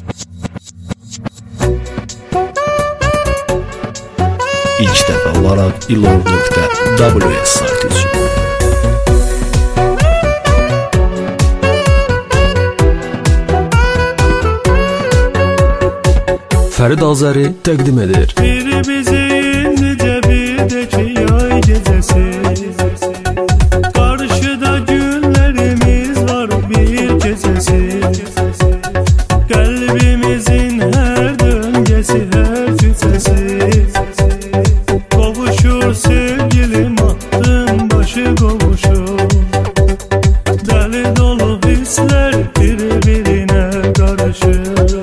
İlk dəfə olaraq ilov.ws saytı üçün. Fərid Azəri təqdim edir. Biri bizi indicə birdəki yay gecəsi, qarşıda günlərimiz var bir gecəsi, qəlbimizin hər döngəsi, hər cücəsi, qovuşur sevgilim attım başı qovuşur, dəli dolu hisslər bir-birinə qarışır.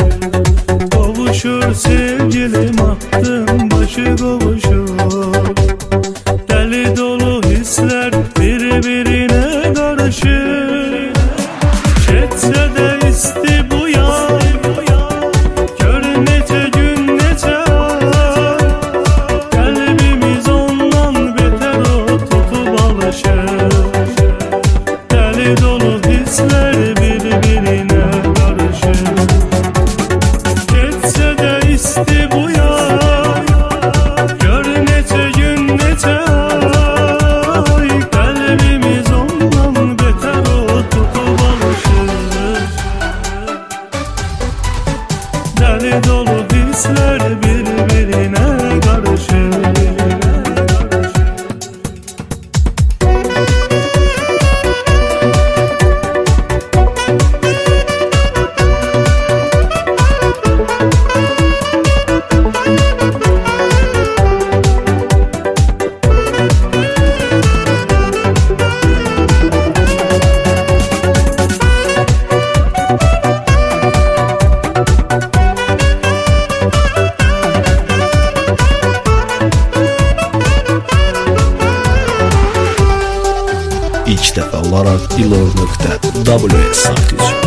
Sevgilim attım başı qovuşur, dəli dolu hisslər bir-birinə qarışır. Keçsə də isti bu yay, gör neçə gün neçə ay, qəlbimiz ondan betər o tutub alışır. Dəli dolu hisslər bir-birinə qarışır. İsti bu yay, gör neçə gün neçə ay, qəlbimiz ondan betər o tutub alışır. Dəli dolu hisslər bir-birinə qarışır. İlk dəfə olaraq ilov.ws saytı üçün.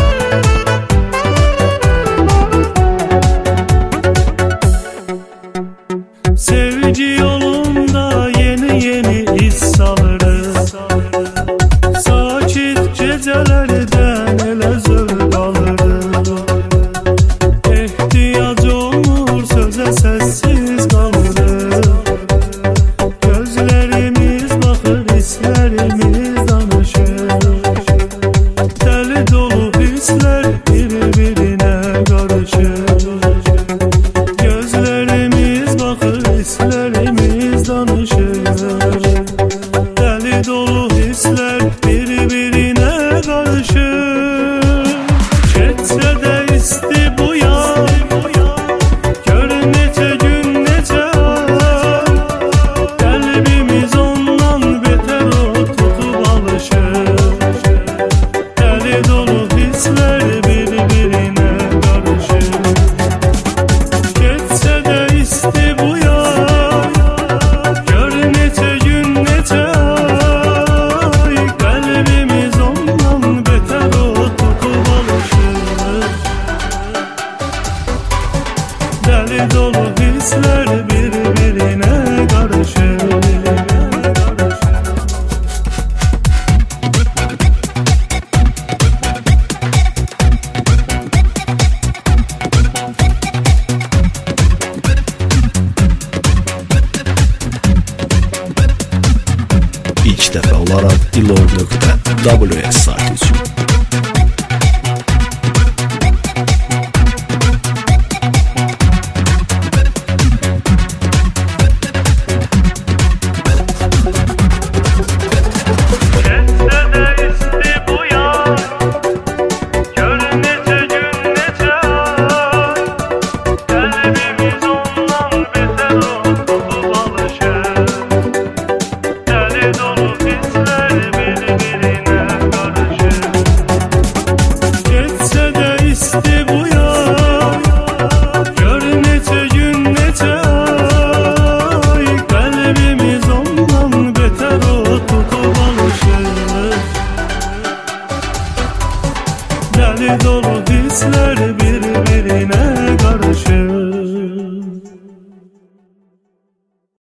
Sevgi yolunda yeni yeni iz salırız, sakit gecelerden elə zövq alırız. Ehtiyac olmur sözə səssiz qalırız, gözlərimiz baxır hisslərimiz danışır. Dəli dolu hisslər bir-birinə qarışır. Gözlərimiz baxır hisslərimiz danışır. Dəli dolu hisslər bir-birinə qarışır. Keçsə də isti bu yay, gör neçə gün neçə ay, qəlbimiz ondan betər o tutub alışır. Dəli dolu hisslər bir-birinə qarışır. Keçsə də isti bu yay, gör neçə gün neçə ay, qəlbimiz ondan betər o tutub alışır. Dəli dolu hisslər bir-birinə qarışır. İlk dəfə olaraq ilov.ws saytı üçün.